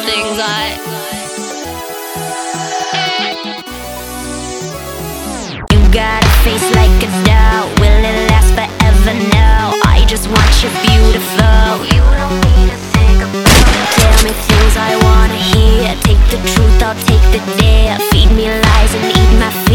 things You got a face like a doll. Will it last forever? No, I just want you beautiful. You don't need to think about it. Tell me things I wanna hear. Take the truth, I'll take the dare. Feed me lies and eat my